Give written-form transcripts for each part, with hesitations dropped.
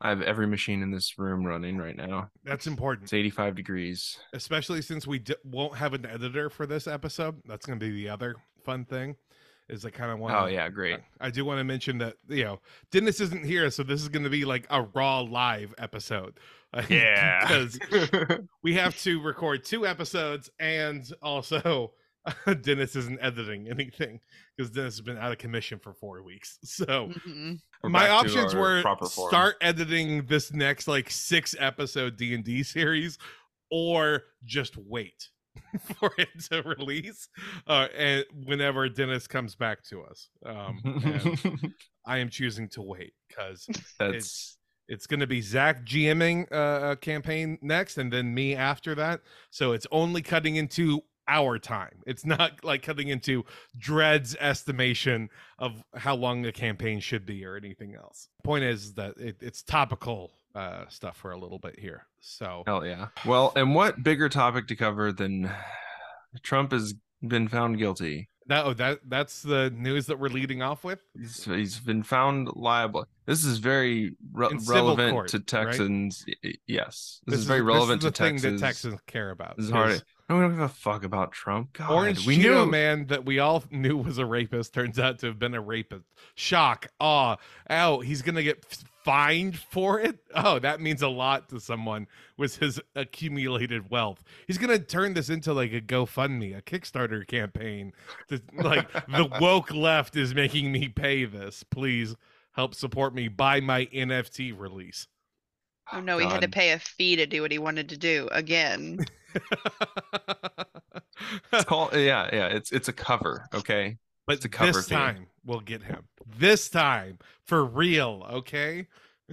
I have every machine in this room running right now. That's It's important, 85 degrees. especially since won't have an editor for this episode. That's going to be the other fun thing. Is I kind of want Oh to. yeah, great. I do want to mention that Dennis isn't here, so this is going to be like a raw live episode. Yeah. Because we have to record 2 episodes, and also Dennis isn't editing anything because Dennis has been out of commission for 4 weeks. So We're my back to options our were proper form. start editing this next like 6 episode D&D series, or just wait for it to release, and whenever Dennis comes back to us. And I am choosing to wait because That's it's going to be Zach GMing a campaign next, and then me after that. So it's only cutting into our time. It's not like cutting into Dread's estimation of how long the campaign should be or anything else. Point is that it's topical stuff for a little bit here. So hell yeah. Well, and what bigger topic to cover than Trump has been found guilty? that's the news that we're leading off with. He's been found liable. This is very In civil relevant court, to right? Texans. Yes, this is very relevant this is to the thing Texas. that Texans care about. This is hard. No, we don't give a fuck about Trump. God, Orange we Cheeto knew. man that we all knew was a rapist turns out to have been a rapist. Shock, awe, ow, he's gonna get fined for it. Oh, that means a lot to someone with his accumulated wealth. He's gonna turn this into like a GoFundMe, a Kickstarter campaign. Like the woke left is making me pay this. Please help support me. Buy my NFT release. Oh no, he had to God. pay a fee to do what he wanted to do again. It's called yeah. It's a cover. Okay, But it's a cover this fee. time we'll get him. This time for real, okay?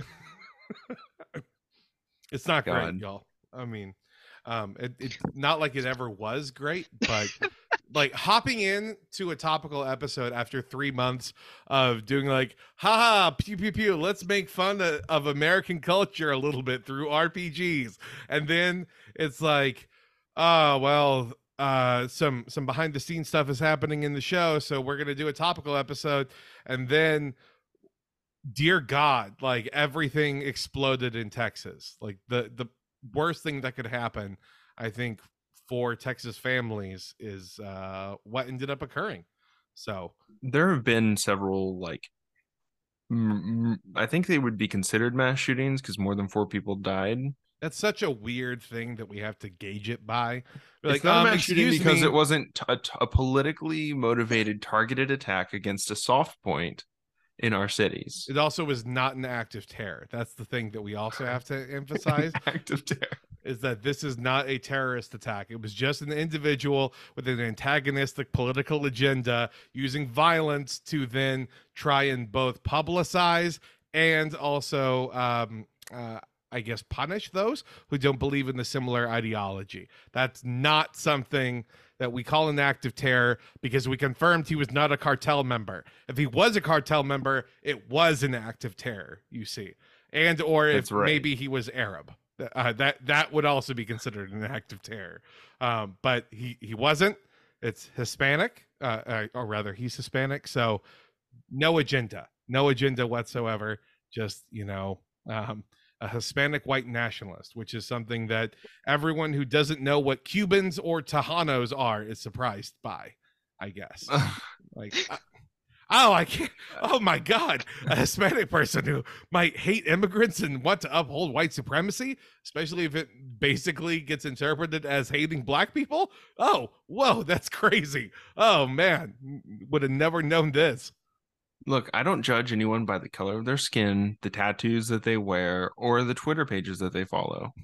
It's not great, God. y'all. I mean, it's not like it ever was great, but like hopping in to a topical episode after 3 months of doing like, haha, pew pew pew, let's make fun of American culture a little bit through RPGs, and then it's like, oh well, some behind the scenes stuff is happening in the show, so we're gonna do a topical episode, and then dear God, like everything exploded in Texas. Like the worst thing that could happen, I think, for Texas families is what ended up occurring. So There have been several like I think they would be considered mass shootings because more than 4 people died. that's such a weird thing that we have to gauge it by. We're It's like, not a mass shooting excuse because me. it wasn't a politically motivated targeted attack against a soft point in our cities. It also was not an act of terror. That's the thing that we also have to emphasize. Act of terror. Is that this is not a terrorist attack. It was just an individual with an antagonistic political agenda using violence to then try and both publicize and also, I guess, punish those who don't believe in the similar ideology. That's not something that we call an act of terror because we confirmed he was not a cartel member. If he was a cartel member, it was an act of terror, you see. And or if That's right. maybe he was Arab. That would also be considered an act of terror, but he wasn't. It's Hispanic, or rather, he's Hispanic. So no agenda whatsoever. Just a Hispanic white nationalist, which is something that everyone who doesn't know what Cubans or Tejanos are is surprised by, I guess. Like. Oh, I can't. Oh my God. A Hispanic person who might hate immigrants and want to uphold white supremacy, especially if it basically gets interpreted as hating black people. Oh, whoa, that's crazy. Oh man, would have never known this. Look, I don't judge anyone by the color of their skin, the tattoos that they wear, or the Twitter pages that they follow.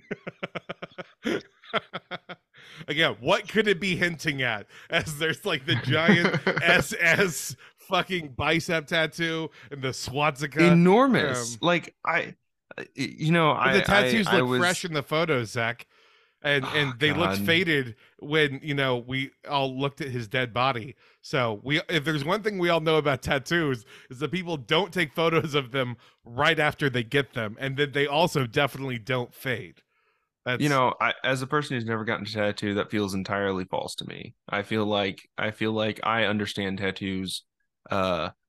Again, what could it be hinting at? As there's like the giant SS fucking bicep tattoo and the swastika. Enormous. Like But the tattoos look fresh in the photos, Zach. And they looked faded when we all looked at his dead body. So if there's one thing we all know about tattoos is that people don't take photos of them right after they get them, and that they also definitely don't fade. That's... as a person who's never gotten a tattoo, that feels entirely false to me. I feel like I understand tattoos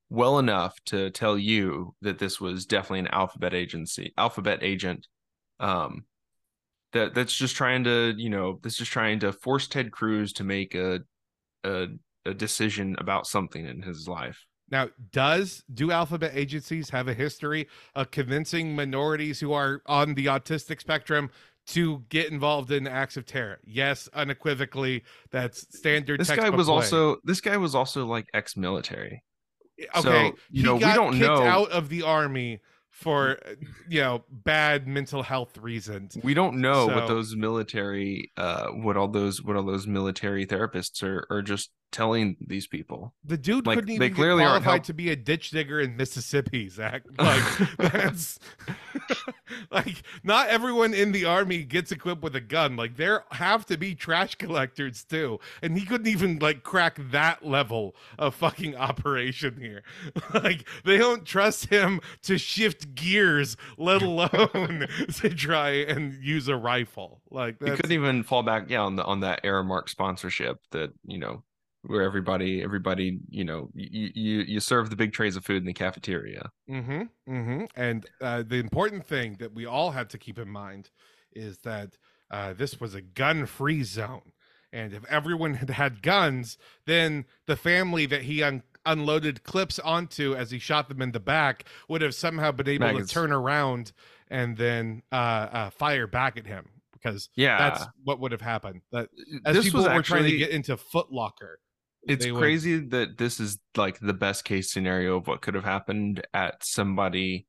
well enough to tell you that this was definitely an alphabet agent, um, that's just trying to, that's just trying to force Ted Cruz to make a, a decision about something in his life. Now, do alphabet agencies have a history of convincing minorities who are on the autistic spectrum to get involved in acts of terror? Yes, unequivocally, that's standard. This guy was also like ex-military. Okay, So, he we got don't kicked know. out of the army for bad mental health reasons. We don't know what So- those military what all those military therapists are just telling these people. The dude Like, couldn't they even get clearly aren't qualified to be a ditch digger in Mississippi, Zach. Like that's like not everyone in the army gets equipped with a gun. Like there have to be trash collectors too, and he couldn't even like crack that level of fucking operation here. Like they don't trust him to shift gears, let alone to try and use a rifle. Like He couldn't even fall back, on that Aramark sponsorship that, where everybody, you serve the big trays of food in the cafeteria. And the important thing that we all have to keep in mind is that this was a gun-free zone, and if everyone had had guns, then the family that he unloaded clips onto as he shot them in the back would have somehow been able to turn around and then fire back at him, because that's what would have happened. That as this people was were trying to actually get into Foot Locker. It's crazy that this is like the best case scenario of what could have happened at somebody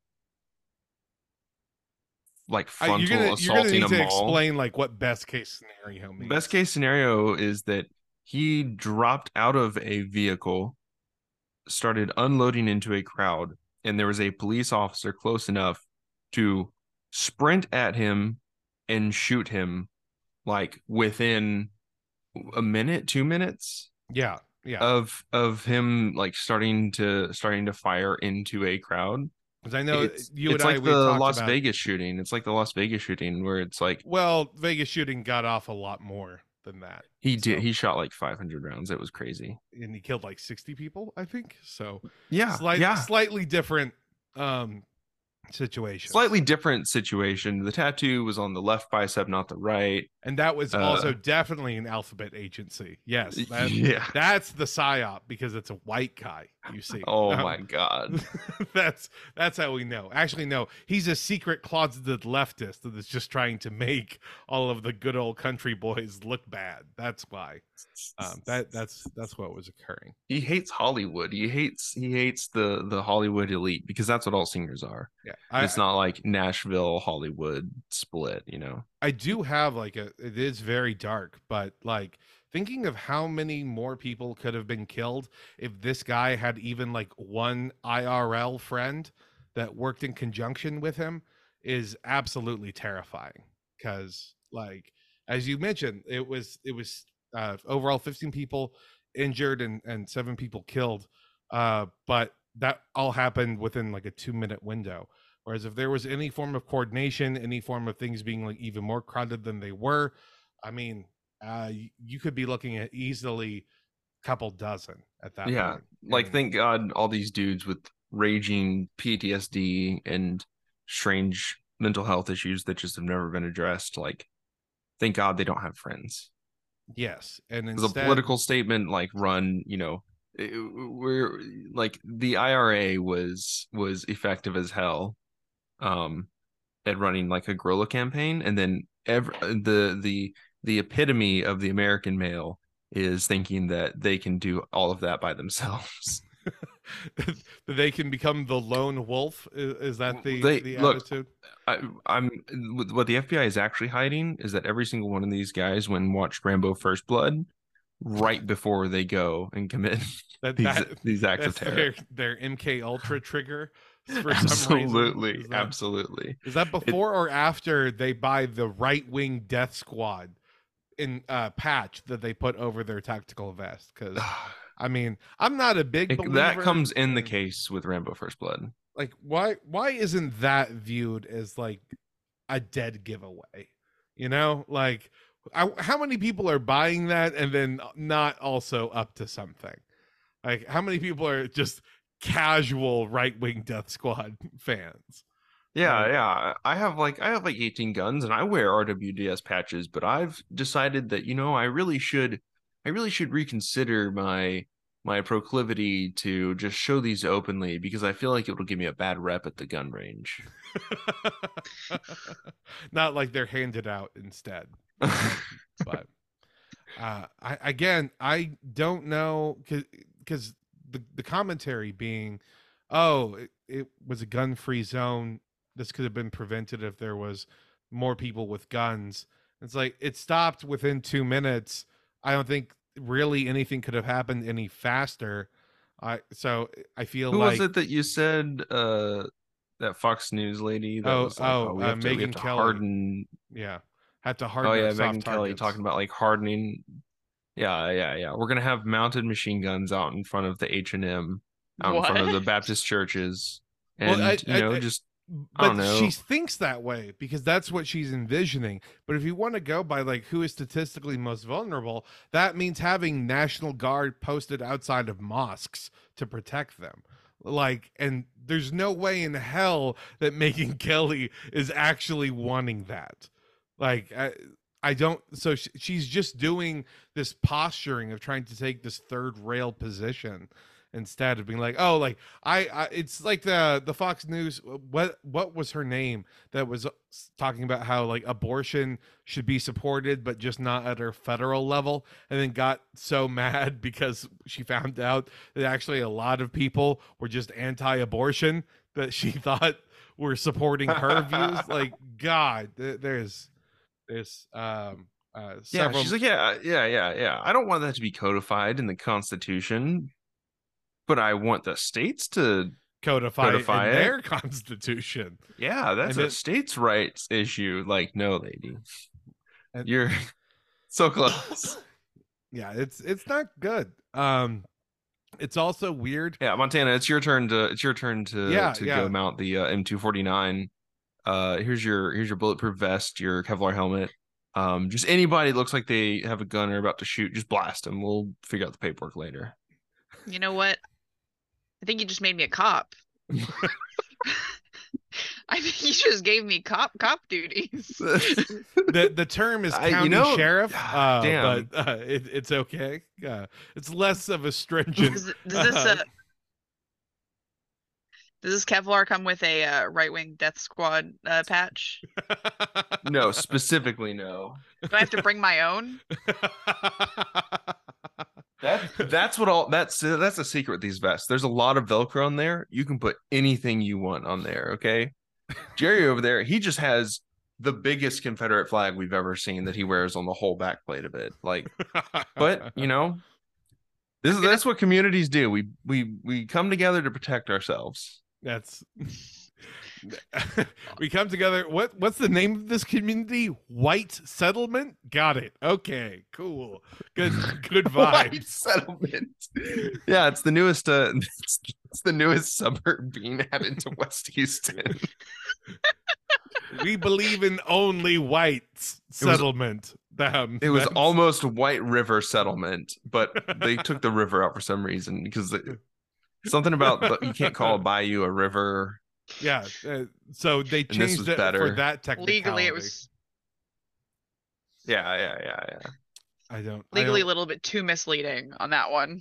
like frontal assaulting you're gonna need a to mall. explain like what best case scenario means. Best case scenario is that he dropped out of a vehicle, started unloading into a crowd, and there was a police officer close enough to sprint at him and shoot him like within a minute, 2 minutes. Yeah. Of him like starting to fire into a crowd. Because I know it's like the Las Vegas shooting. It's like the Las Vegas shooting where it's like, well, Vegas shooting got off a lot more than that. He shot like 500 rounds. It was crazy, and he killed like 60 people, I think. So slightly different situation. Slightly different situation. The tattoo was on the left bicep, not the right. And that was also definitely an alphabet agency. Yes. That's the psyop, because it's a white guy, you see. Oh my God. That's how we know. Actually, no, he's a secret closeted leftist that is just trying to make all of the good old country boys look bad. That's why. That's what was occurring. He hates Hollywood. He hates the Hollywood elite, because that's what all singers are. Yeah. It's not like Nashville Hollywood split, I do have it is very dark, but like thinking of how many more people could have been killed if this guy had even like one IRL friend that worked in conjunction with him is absolutely terrifying. Because like, as you mentioned, it was overall 15 people injured and 7 people killed. But that all happened within like a 2-minute window. Whereas if there was any form of coordination, any form of things being like even more crowded than they were, I mean, you could be looking at easily a couple dozen at that point. Like, thank God all these dudes with raging PTSD and strange mental health issues that just have never been addressed. Like, thank God they don't have friends. Yes. And instead, a political statement like run, we're like the IRA was effective as hell at running like a guerrilla campaign, and then the epitome of the American male is thinking that they can do all of that by themselves. They can become the lone wolf. Is that the attitude? I'm what the FBI is actually hiding is that every single one of these guys, when watched Rambo First Blood, right before they go and commit these acts of terror, their MK Ultra trigger. For absolutely, some absolutely. Is that before or after they buy the right wing death squad in patch that they put over their tactical vest? Because I mean, I'm not a big believer. That comes in the case with Rambo First Blood. Like, why isn't that viewed as like a dead giveaway? Like, how many people are buying that and then not also up to something? Like, how many people are just casual right-wing Death Squad fans. Yeah, yeah. I have like 18 guns and I wear RWDS patches, but I've decided that, I really should reconsider my proclivity to just show these openly because I feel like it'll give me a bad rep at the gun range. Not like they're handed out instead. But I don't know, because the commentary being, oh, it was a gun-free zone. This could have been prevented if there was more people with guns. It's like it stopped within 2 minutes. I don't think really anything could have happened any faster. I feel Who was like, it that you said that Fox News lady that was like, "Oh, we have Megan to Kelly. harden." Yeah, had to Oh harden our yeah, soft Megan Kelly targets. talking about like hardening. Yeah, yeah, yeah. We're gonna have mounted machine guns out in front of the H&M, out in front of the What? Baptist churches, Well, and just I don't but she know. thinks that way because that's what she's envisioning. But if you want to go by like who is statistically most vulnerable, that means having National Guard posted outside of mosques to protect them. Like, and there's no way in hell that Megan Kelly is actually wanting that. Like, I don't. So she's just doing this posturing of trying to take this third rail position instead of being like, oh, like I it's like the Fox News, what was her name, that was talking about how like abortion should be supported but just not at her federal level, and then got so mad because she found out that actually a lot of people were just anti-abortion that she thought were supporting her views. Like, God, there's Yeah, she's several like, yeah, yeah, yeah, yeah. I don't want that to be codified in the Constitution, but I want the states to codify in codify it. their constitution. Yeah, that's And a then states' rights issue. Like, no, lady, and you're so close. yeah, it's not good. It's also weird. Yeah, Montana, it's your turn to Yeah, to go yeah. mount the M249. Here's your bulletproof vest, your Kevlar helmet. Just anybody that looks like they have a gun or about to shoot, just blast them. We'll figure out the paperwork later. You know what? I think you just made me a cop. I think you just gave me cop duties. The term is I, county sheriff, damn. but it's okay. It's less of a stringent. Does this Kevlar come with a right-wing Death Squad patch? No, specifically no. Do I have to bring my own? That's a secret with these vests. There's a lot of Velcro on there. You can put anything you want on there, okay? Jerry over there, he just has the biggest Confederate flag we've ever seen that he wears on the whole back plate of it. Like, but that's what communities do. We come together to protect ourselves. That's we come together. What's the name of this community? White Settlement. Got it. Okay, cool. Good White vibes. settlement. Yeah, it's the newest it's the newest suburb being added to West Houston. We believe in only whites settlement. It was almost White River Settlement, but they took the river out for some reason because something about you can't call a bayou a river. Yeah, so they changed it for that technicality. Legally, it was Yeah. legally a little bit too misleading on that one.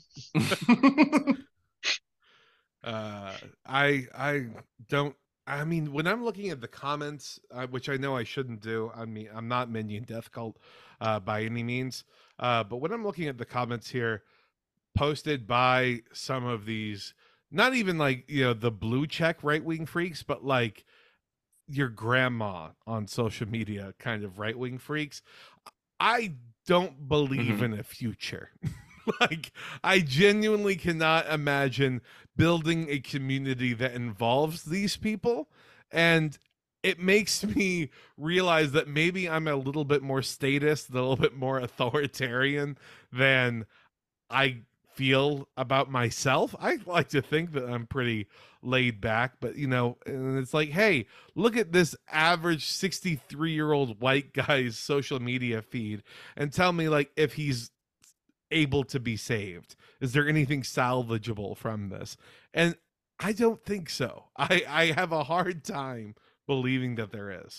I don't. I mean, when I'm looking at the comments, which I know I shouldn't do. I mean, I'm not Minion Death Cult by any means. But when I'm looking at the comments here, posted by some of these, not even like, the blue check right-wing freaks, but like your grandma on social media kind of right-wing freaks, I don't believe in a future. Like, I genuinely cannot imagine building a community that involves these people. And it makes me realize that maybe I'm a little bit more statist, a little bit more authoritarian than I feel about myself. I like to think that I'm pretty laid back, but and it's like, hey, look at this average 63-year-old white guy's social media feed and tell me, like, if he's able to be saved. Is there anything salvageable from this? And I don't think so. I have a hard time believing that there is.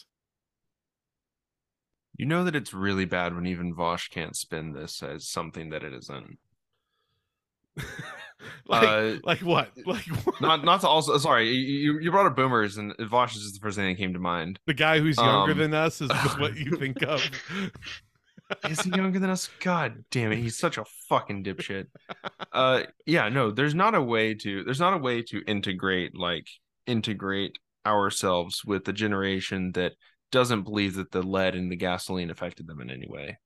You know that it's really bad when even Vosh can't spin this as something that it isn't. Like what? Like what? Not to also sorry, you brought up boomers and Vosh is just the first thing that came to mind. The guy who's younger than us is what you think of. Is he younger than us? God damn it, he's such a fucking dipshit. Yeah, no, there's not a way to integrate ourselves with the generation that doesn't believe that the lead in the gasoline affected them in any way.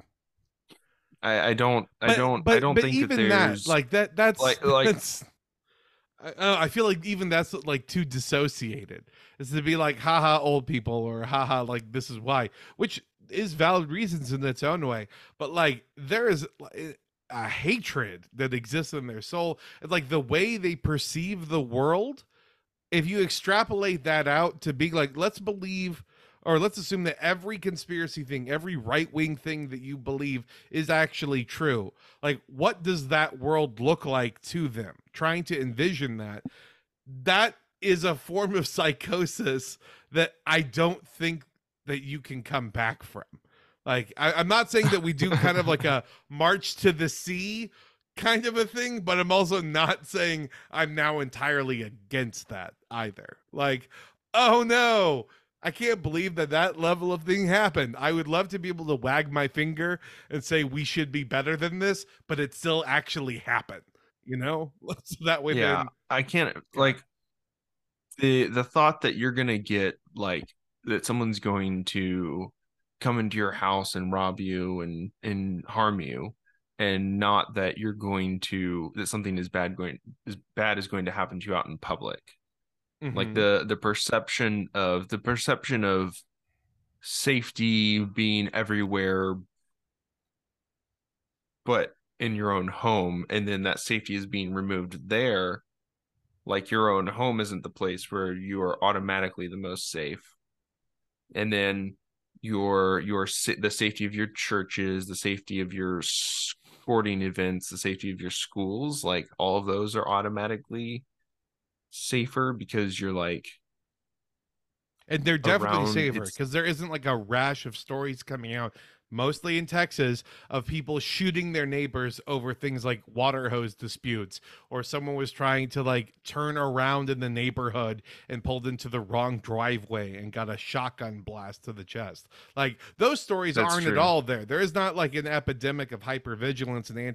I don't think that even there's that's like that's I feel like even that's like too dissociated. Is to be like haha old people or haha like this is why, which is valid reasons in its own way, but like there is a hatred that exists in their soul. It's like the way they perceive the world, if you extrapolate that out to be like, let's believe or let's assume that every conspiracy thing, every right-wing thing that you believe is actually true. Like, what does that world look like to them? Trying to envision that is a form of psychosis that I don't think that you can come back from. Like, I'm not saying that we do kind of like a march to the sea kind of a thing, but I'm also not saying I'm now entirely against that either. Like, oh no, I can't believe that level of thing happened. I would love to be able to wag my finger and say we should be better than this, but it still actually happened. You know, so that way. Yeah, I can't like the thought that you're gonna get like that someone's going to come into your house and rob you and harm you, and not that you're going to that something is bad is going to happen to you out in public. Like the perception of safety being everywhere but in your own home, and then that safety is being removed there. Like your own home isn't the place where you are automatically the most safe, and then the safety of your churches, the safety of your sporting events, the safety of your schools, like all of those are automatically safer because you're like, and they're definitely safer because there isn't like a rash of stories coming out, mostly in Texas, of people shooting their neighbors over things like water hose disputes, or someone was trying to like turn around in the neighborhood and pulled into the wrong driveway and got a shotgun blast to the chest. Like those stories aren't at all there. There is not like an epidemic of hypervigilance and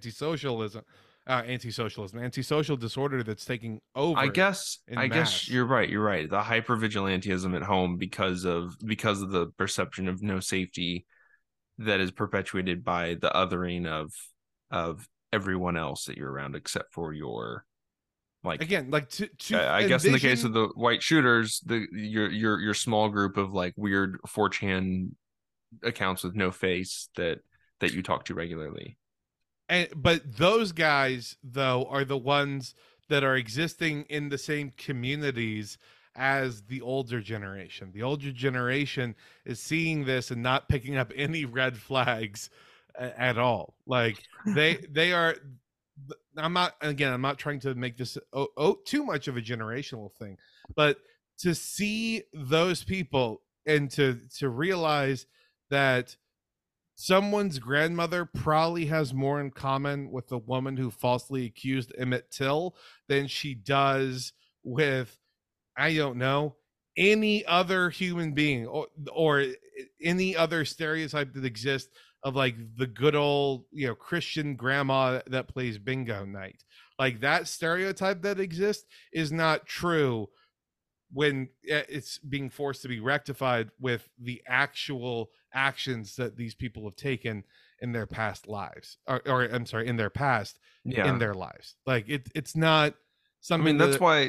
antisocial disorder that's taking over. I guess you're right. The hypervigilantism at home because of the perception of no safety that is perpetuated by the othering of everyone else that you're around, except for your like, again, like I guess in the case of the white shooters, your small group of like weird 4chan accounts with no face that you talk to regularly. But those guys though are the ones that are existing in the same communities as the older generation. The older generation is seeing this and not picking up any red flags at all. Like they are. I'm not trying to make this too much of a generational thing, but to see those people and to realize that someone's grandmother probably has more in common with the woman who falsely accused Emmett Till than she does with, I don't know, any other human being or any other stereotype that exists of like the good old, Christian grandma that plays bingo night. Like that stereotype that exists is not true when it's being forced to be rectified with the actual actions that these people have taken in their past lives, or I'm sorry, in their past, in their lives. Like it's not something. I mean, that's why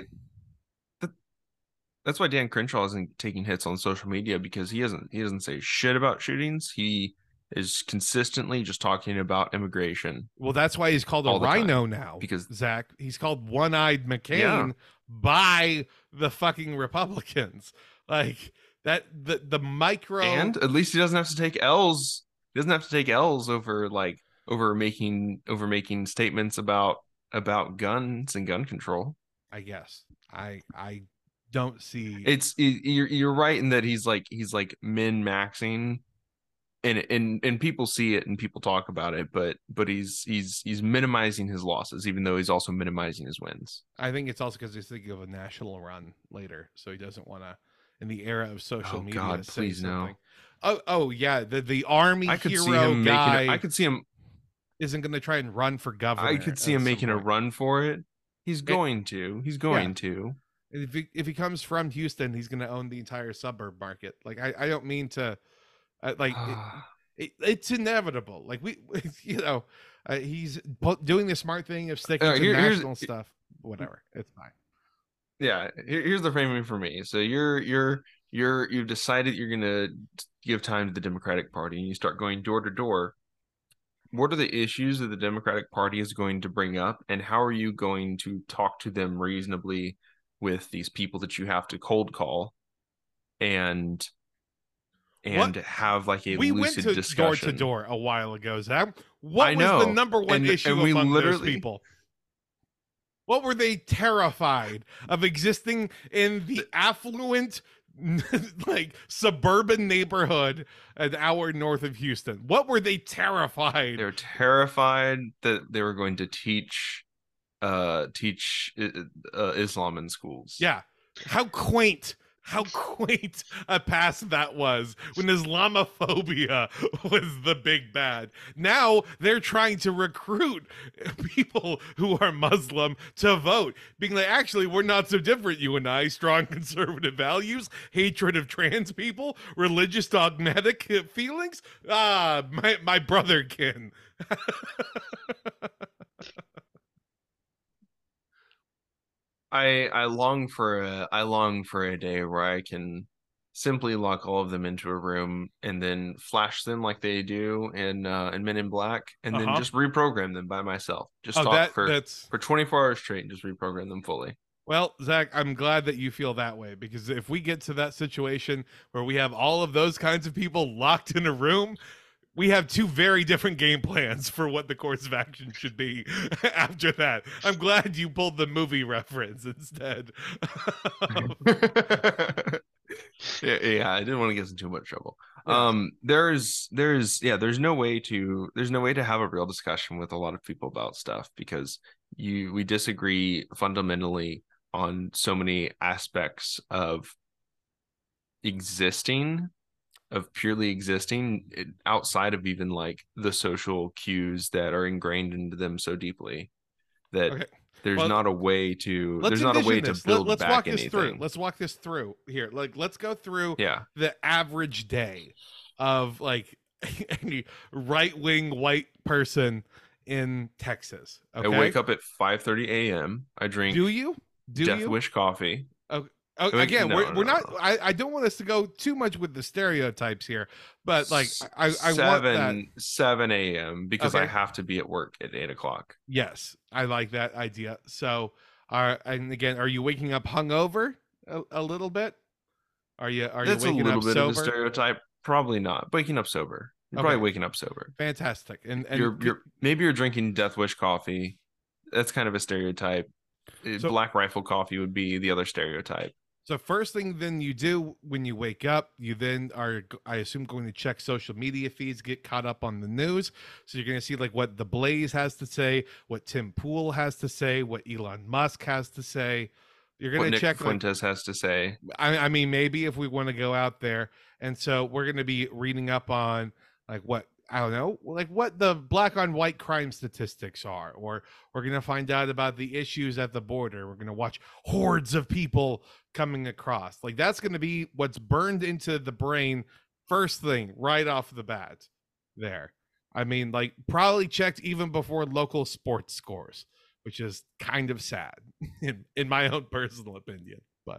Dan Crenshaw isn't taking hits on social media, because he doesn't say shit about shootings. He is consistently just talking about immigration. Well, that's why he's called a rhino now, because Zach, he's called One-Eyed McCain by the fucking Republicans. Like that, the micro, and at least he doesn't have to take L's. He doesn't have to take L's over making statements about guns and gun control. I guess I don't see. You're right in that he's like min maxing, and people see it and people talk about it, but he's minimizing his losses, even though he's also minimizing his wins. I think it's also because he's thinking of a national run later, so he doesn't want to, in the era of social media, God, say please something. no. Oh yeah, the army I could hero see him guy making. I could see him. isn't going to try and run for governor. I could see him at some making a point. run for it. He's It- going to. He's going to. And if he comes from Houston, he's going to own the entire suburb market. Like I don't mean to, like it's inevitable. Like we you know, he's doing the smart thing of sticking to national stuff. Whatever, it's fine. Yeah, here's the framing for me. So you've decided you're gonna give time to the Democratic Party, and you start going door to door. What are the issues that the Democratic Party is going to bring up, and how are you going to talk to them reasonably with these people that you have to cold call and have like a we went lucid to discussion? door to door a while ago, Zach. What I was know. the number one And issue we among those literally- people? What were they terrified of existing in the affluent, like suburban neighborhood an hour north of Houston? What were they terrified? They're terrified that they were going to teach Islam in schools. Yeah. How quaint a past that was when Islamophobia was the big bad. Now they're trying to recruit people who are Muslim to vote, being like, actually, we're not so different, you and I. Strong conservative values, hatred of trans people, religious dogmatic feelings. My brotherkin. I long for a day where I can simply lock all of them into a room and then flash them like they do in Men in Black, and then just reprogram them by myself. Just talk for 24 hours straight and just reprogram them fully. Well, Zach, I'm glad that you feel that way, because if we get to that situation where we have all of those kinds of people locked in a room, we have two very different game plans for what the course of action should be after that. I'm glad you pulled the movie reference instead. Yeah, I didn't want to get into too much trouble. Yeah. There's no way to have a real discussion with a lot of people about stuff, because we disagree fundamentally on so many aspects of purely existing, outside of even like the social cues that are ingrained into them so deeply that there's not a way to build let's back walk anything. this through. Let's walk this through here. Like, let's go through the average day of like a right-wing white person in Texas. Okay? I wake up at 5:30 a.m. I drink Death Wish coffee. Again, we're not. I don't want us to go too much with the stereotypes here, but like I want that 7 a.m. because I have to be at work at 8 o'clock. Yes, I like that idea. So, and again, are you waking up hungover a little bit? Are you waking up sober? That's a little bit of a stereotype. Probably not. Waking up sober. You're probably waking up sober. Fantastic. And maybe you're drinking Death Wish coffee. That's kind of a stereotype. So, Black Rifle coffee would be the other stereotype. So first thing then you do when you wake up, you then are, I assume, going to check social media feeds, get caught up on the news. So you're going to see like what The Blaze has to say, what Tim Pool has to say, what Elon Musk has to say. You're going to check what Nick Fuentes has to say. I mean, maybe if we want to go out there. And so we're going to be reading up on like what, I don't know, like what the black on white crime statistics are, or we're going to find out about the issues at the border. We're going to watch hordes of people coming across. Like that's going to be what's burned into the brain first thing right off the bat there. I mean, like probably checked even before local sports scores, which is kind of sad in my own personal opinion. But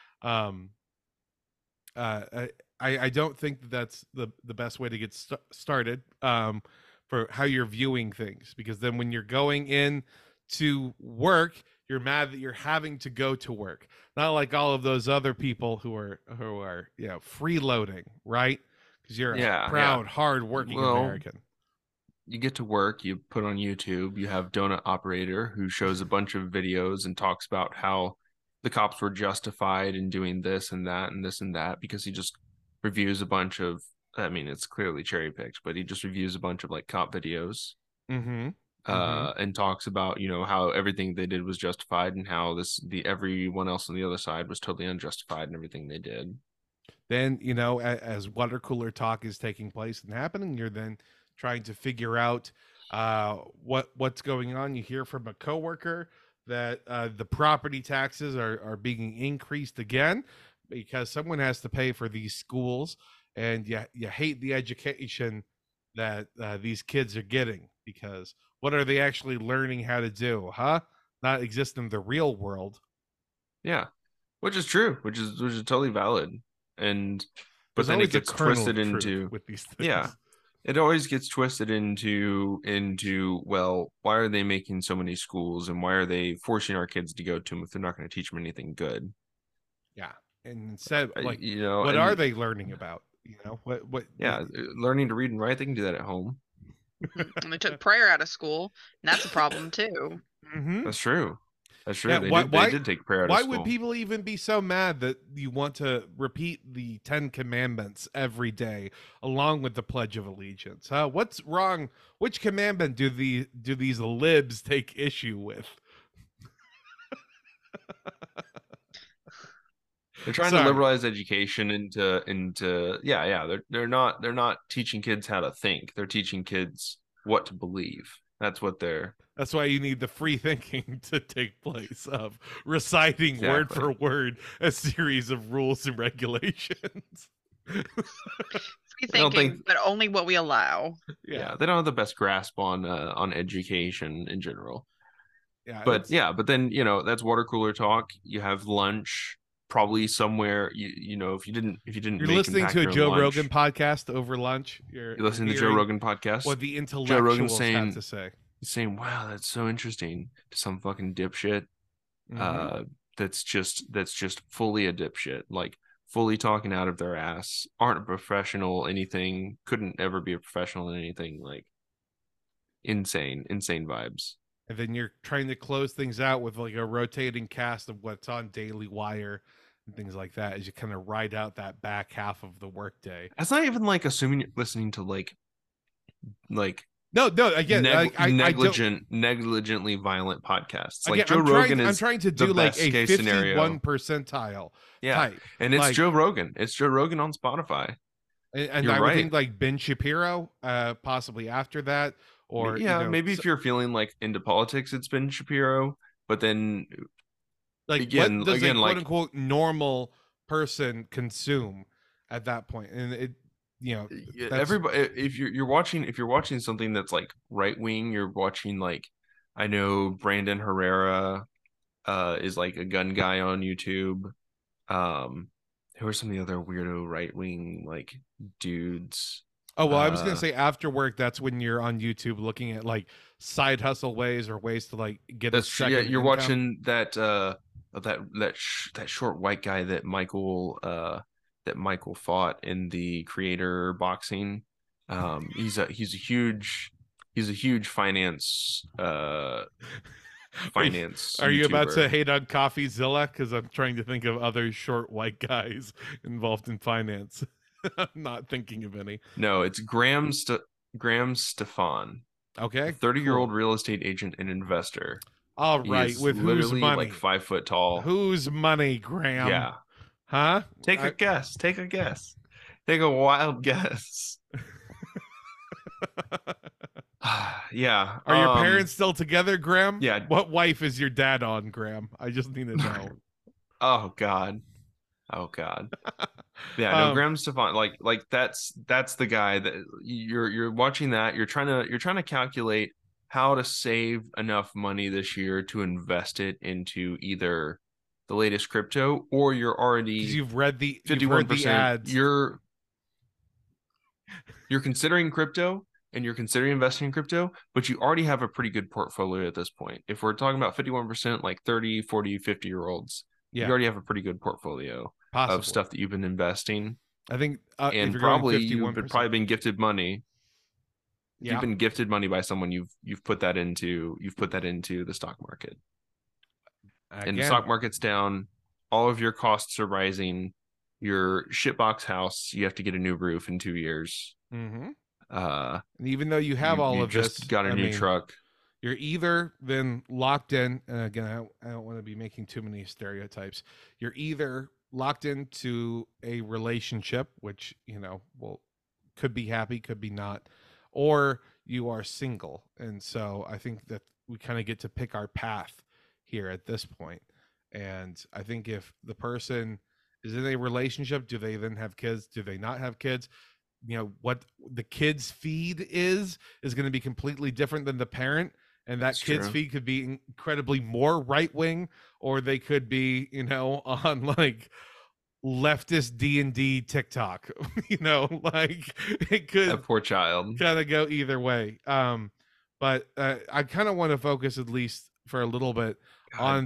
I don't think that's the best way to get started for how you're viewing things, because then when you're going in to work, you're mad that you're having to go to work, not like all of those other people who are freeloading, right? Because you're a proud, hard-working American. you get to work, you put on YouTube, you have Donut Operator who shows a bunch of videos and talks about how the cops were justified in doing this and that and this and that, because he just reviews a bunch of, I mean, it's clearly cherry picked, but he just reviews a bunch of like cop videos Mm-hmm. and talks about, you know, how everything they did was justified and how everyone else on the other side was totally unjustified in everything they did. Then, you know, as water cooler talk is taking place and happening, you're then trying to figure out what's going on. You hear from a coworker that the property taxes are being increased again because someone has to pay for these schools, and you hate the education that these kids are getting, because what are they actually learning how to do? Huh? Not exist in the real world. Yeah, which is true, which is totally valid. And but There's then it always a gets kernel of twisted truth into, with these things. yeah, it always gets twisted into, well, why are they making so many schools and why are they forcing our kids to go to them if they're not going to teach them anything good? Yeah. And instead, like, You know, what and are they learning about? You know, what yeah, learning to read and write, they can do that at home. And they took prayer out of school, and that's a problem too. Mhm. That's true. That's true. Yeah, They did take prayer out of why school. would people even be so mad that you want to repeat the 10 commandments every day along with the Pledge of Allegiance? What's wrong? Which commandment do these libs take issue with? They're trying to liberalize education into yeah. They're not teaching kids how to think. They're teaching kids what to believe. That's what they're. That's why you need the free thinking to take place of reciting word Exactly. for word a series of rules and regulations. Free I don't thinking, think- but only what we allow. Yeah, they don't have the best grasp on education in general. Yeah, But yeah, but then, you know, that's water cooler talk. You have lunch probably somewhere. You know, if you didn't you're make listening and to a pack your Joe lunch, Rogan podcast over lunch. you're listening to Joe hearing Rogan podcast. what the Joe intellectuals Rogan's have saying to say. saying, "Wow, that's so interesting," to some fucking dipshit. Mhm. That's just fully a dipshit, like fully talking out of their ass, aren't a professional, anything, couldn't ever be a professional in anything, like insane vibes. And then you're trying to close things out with like a rotating cast of what's on Daily Wire and things like that as you kind of ride out that back half of the workday. That's not even like assuming you're listening to like No, again, negligently violent podcasts. Again, Like Joe Rogan I'm trying to do the like best a case 51 scenario. percentile Yeah, type. and it's like, Joe Rogan. It's Joe Rogan on Spotify. And You're I would right. think like Ben Shapiro, possibly after that, or yeah, you know, maybe if you're feeling like into politics, it's Ben Shapiro. But then like again, what does a quote like unquote normal person consume at that point? And it, you know, everybody, if you're watching something that's like right wing, you're watching like, I know Brandon Herrera is like a gun guy on YouTube. Who are some of the other weirdo right wing like dudes? Oh, well, I was gonna say after work, that's when you're on YouTube looking at like side hustle ways or ways to like get That's a second. yeah. You're income. watching that short white guy that Michael fought in the Creator boxing. He's a huge finance finance. Are you about to YouTuber. hate on CoffeeZilla? Because I'm trying to think of other short white guys involved in finance. I'm not thinking of any. No, it's Graham Stefan. Okay, 30-year-old real estate agent and investor. All right, with whose money? Like 5 foot tall. Whose money, Graham? Yeah. Huh? Take a guess. Take a guess. Take a wild guess. Yeah. Are your parents still together, Graham? Yeah. What wife is your dad on, Graham? I just need to know. Oh God. Yeah, no, Graham Stefan, like that's the guy that you're watching that. You're trying to calculate how to save enough money this year to invest it into either the latest crypto, or you're already, you've read the 51% ads. You're considering crypto and you're considering investing in crypto, but you already have a pretty good portfolio at this point. If we're talking about 51%, like 30, 40, 50-year-olds, you already have a pretty good portfolio of stuff that you've been investing. I think and probably you've probably been gifted money. If you've been gifted money by someone, you've put that into the stock market. Again, and the stock market's down, all of your costs are rising. Your shitbox house, you have to get a new roof in 2 years. Mm-hmm. And even though you have all you of just this, got a new truck. You're either then locked in, and again, I don't want to be making too many stereotypes. You're either locked into a relationship, which, could be happy, could be not, or you are single. And so I think that we kind of get to pick our path here at this point. And I think if the person is in a relationship, do they then have kids? Do they not have kids? What the kid's feed is going to be completely different than the parent. And that kid's feed could be incredibly more right wing, or they could be, on like leftist D&D TikTok. Like it could, that poor child, kind of go either way. But I kind of want to focus at least for a little bit on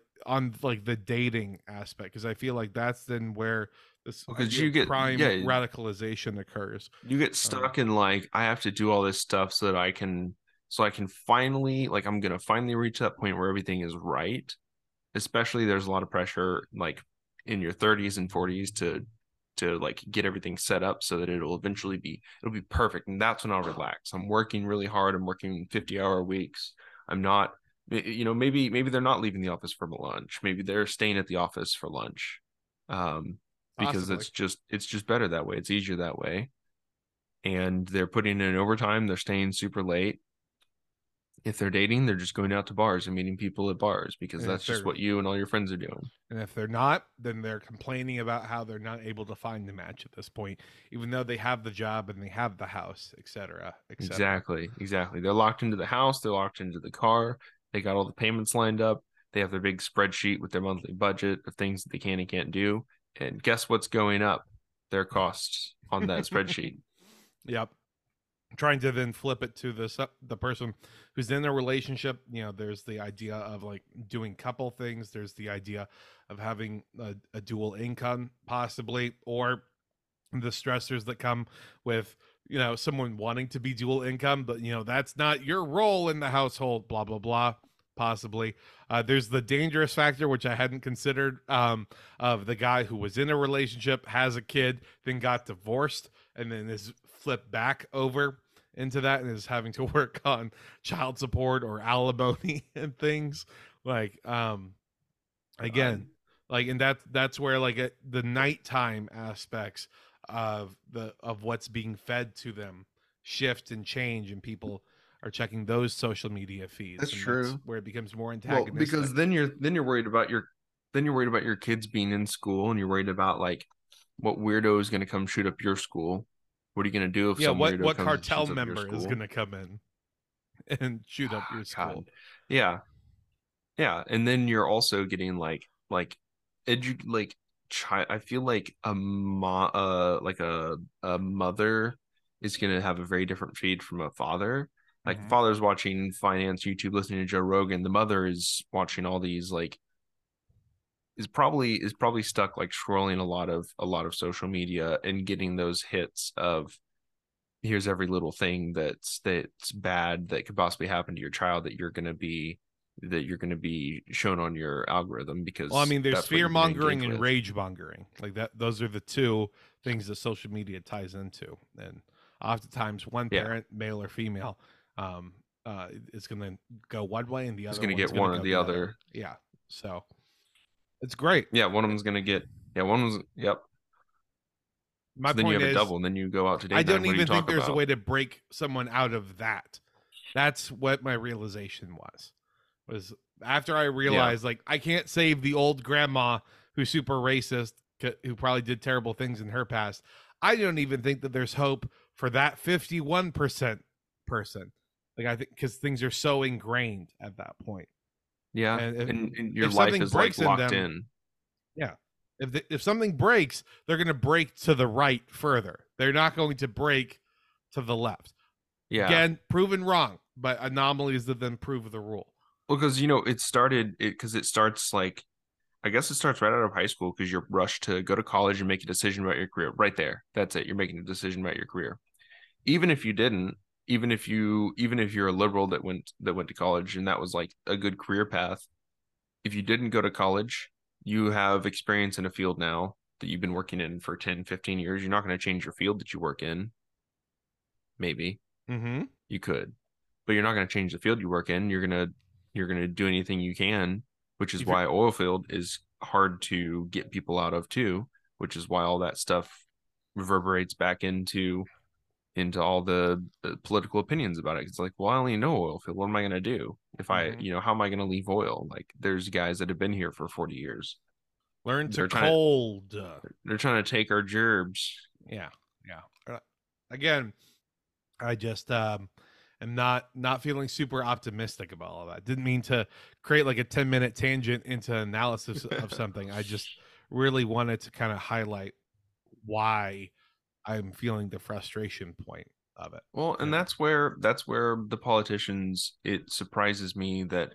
the dating aspect, because I feel like that's then where this crime radicalization occurs. You get stuck in like, I have to do all this stuff so I can finally, like, I'm gonna finally reach that point where everything is right. Especially there's a lot of pressure like in your 30s and 40s to like get everything set up so that it'll be perfect. And that's when I'll relax. I'm working really hard. I'm working 50-hour weeks. I'm not, maybe they're not leaving the office for lunch. Maybe they're staying at the office for lunch. Because it's just better that way. It's easier that way. And they're putting in overtime. They're staying super late. If they're dating, they're just going out to bars and meeting people at bars, because that's just what you and all your friends are doing. And if they're not, then they're complaining about how they're not able to find the match at this point, even though they have the job and they have the house, et cetera, et cetera. Exactly. They're locked into the house. They're locked into the car. They got all the payments lined up. They have their big spreadsheet with their monthly budget of things that they can and can't do. And guess what's going up? Their costs on that spreadsheet. Yep. Trying to then flip it to the person who's in a relationship. There's the idea of like doing couple things. There's the idea of having a dual income possibly, or the stressors that come with someone wanting to be dual income, but that's not your role in the household, blah blah blah. Possibly there's the dangerous factor, which I hadn't considered, of the guy who was in a relationship, has a kid, then got divorced, and then is flipped back over into that and is having to work on child support or alimony and things like again, like, and that's where like the nighttime aspects of what's being fed to them shift and change, and people are checking those social media feeds. That's true. That's where it becomes more antagonistic. Well, because then you're worried about your kids being in school, and you're worried about like what weirdo is going to come shoot up your school. What are you going to do if some weirdo what comes cartel and member is going to come in and shoot up your school? Yeah, and then you're also getting I feel like a mother is going to have a very different feed from a father. Like, the father's watching finance YouTube, listening to Joe Rogan. The mother is watching all these is probably stuck like scrolling a lot of social media and getting those hits of, here's every little thing that's bad that could possibly happen to your child that you're going to be shown on your algorithm. Because there's fear mongering and rage mongering, like that. Those are the two things that social media ties into, and oftentimes one parent, male or female, is going to go one way, and the other is going to get one or the other. Yeah, so it's great. Yeah, one of them's going to get. Yeah, one was. Yep. My then point you have is, a double, and then you go out to date. I don't even think there's a way to break someone out of that. That's what my realization was after I realized, like, I can't save the old grandma who's super racist, who probably did terrible things in her past. I don't even think that there's hope for that 51% person. Like, I think because things are so ingrained at that point. Yeah, and your life is like locked in. Yeah, if something breaks, they're going to break to the right further. They're not going to break to the left. Yeah, again, proven wrong, but anomalies that then prove the rule. Well, because it starts like, I guess it starts right out of high school, because you're rushed to go to college and make a decision about your career. Right there, that's it. You're making a decision about your career. Even if you didn't, even if you're a liberal that went to college and that was like a good career path, if you didn't go to college, you have experience in a field now that you've been working in for 10, 15 years. You're not going to change your field that you work in. Maybe you could, but you're not going to change the field you work in. You're going to do anything you can, which is why oil field is hard to get people out of too, which is why all that stuff reverberates back into all the political opinions about it. It's like, well, I only know oil field. What am I going to do if I, how am I going to leave oil? Like, there's guys that have been here for 40 years. Learn to cold. They're trying to take our gerbs. Yeah. Again, I just am not feeling super optimistic about all that. Didn't mean to create like a 10-minute tangent into analysis of something. I just really wanted to kind of highlight why I'm feeling the frustration point of it. Well, and that's where the politicians, it surprises me that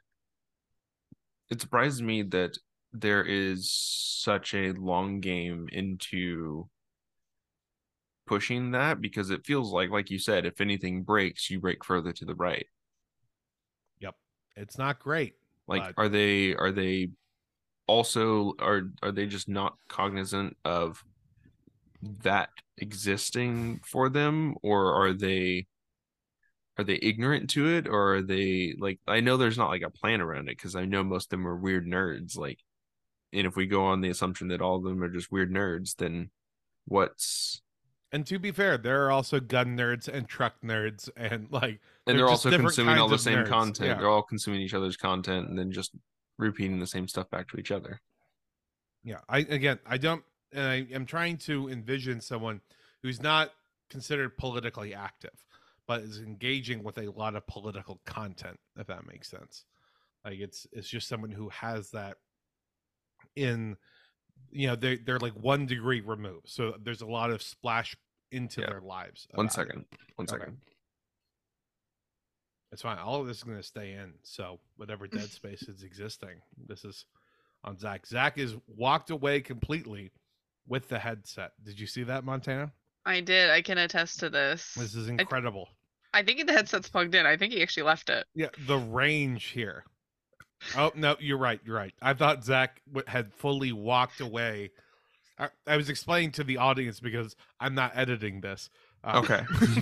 there is such a long game into pushing that, because it feels like you said, if anything breaks, you break further to the right. Yep. It's not great. Like, are they also are they just not cognizant of that existing for them, or are they ignorant to it, or are they like, I know there's not like a plan around it, because I know most of them are weird nerds, like, and if we go on the assumption that all of them are just weird nerds, then and to be fair, there are also gun nerds and truck nerds, and they're also consuming all the same content. Yeah. They're all consuming each other's content and then just repeating the same stuff back to each other. Yeah, I am trying to envision someone who's not considered politically active, but is engaging with a lot of political content, if that makes sense. Like, it's just someone who has that in, they're like 1 degree removed. So there's a lot of splash into their lives. One second. It's fine. All of this is going to stay in. So whatever dead space is existing, this is on Zach. Zach is walked away completely with the headset. Did you see that, Montana? I did. I can attest to this. This is incredible. I think the headset's plugged in. I think he actually left it. Yeah, the range here. Oh, no, you're right. I thought Zach had fully walked away. I was explaining to the audience because I'm not editing this. Okay.